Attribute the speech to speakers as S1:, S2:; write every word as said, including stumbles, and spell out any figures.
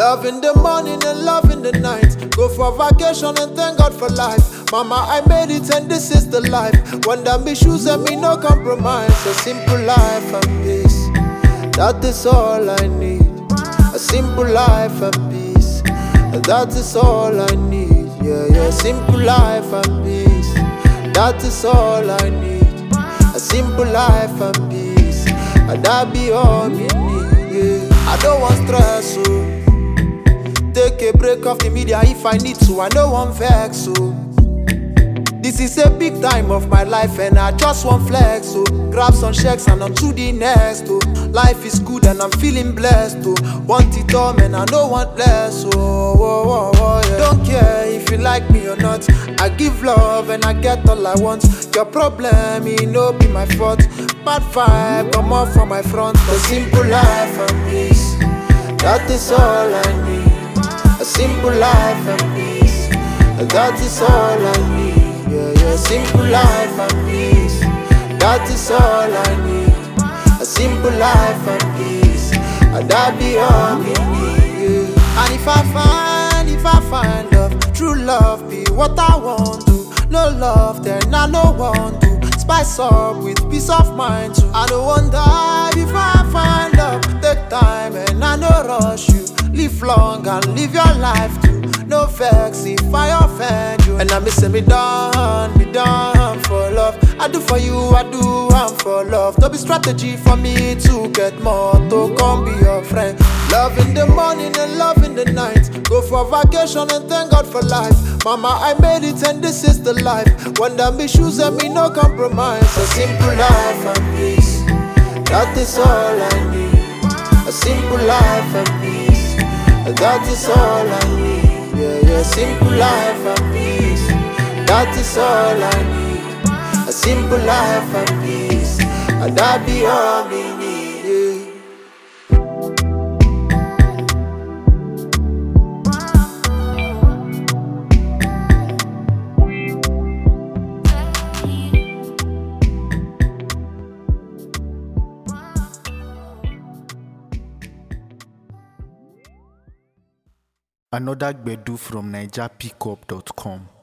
S1: Love in the morning and love in the night. Go for vacation and thank God for life. Mama, I made it and this is the life. Wonder me shoes and me no compromise. A simple life and peace, that is all I need. A simple life and peace, that is all I need. Yeah, yeah, simple life and peace, that is all I need. A simple life and peace, and that be all me need. Yeah. I don't want stress, so take a break off the media if I need to. I no want vex, so this is a big time of my life and I just want flex, so grab some checks and on to the next, oh. Life is good and I'm feeling blessed, oh. Want it all, man, I no want less, oh, oh, oh, oh, yeah. Don't care if you like me or not, I give love and I get all I want. Your problem, it no be my fault. Bad vibe, come off from my front. A simple life and peace, that is all I need. A simple life and peace, that is all I need. Yeah, yeah, simple life and peace, that is all I need. A simple life and peace, and that be all me need. Yeah. And if I find, if I find love, true love be what I want to. No love, then I no want to. Spice up with peace of mind too. I don't want die if I find love. Take time and I no rush you. Live long and live your life too. No vex if I offend you. And I miss me done, me done for love. I do for you, I do, I'm for love. No be strategy for me to get more, to come be your friend. Love in the morning and love in the night. Go for vacation and thank God for life. Mama, I made it and this is the life. Wonder me shoes and me no compromise. A simple life and peace, that is all I need. A simple life and peace, that is all I need. Yeah, yeah, simple life and peace, that is all I need. A simple life and peace, and that be all me need.
S2: Another Gbedu from Niger Pickup dot com.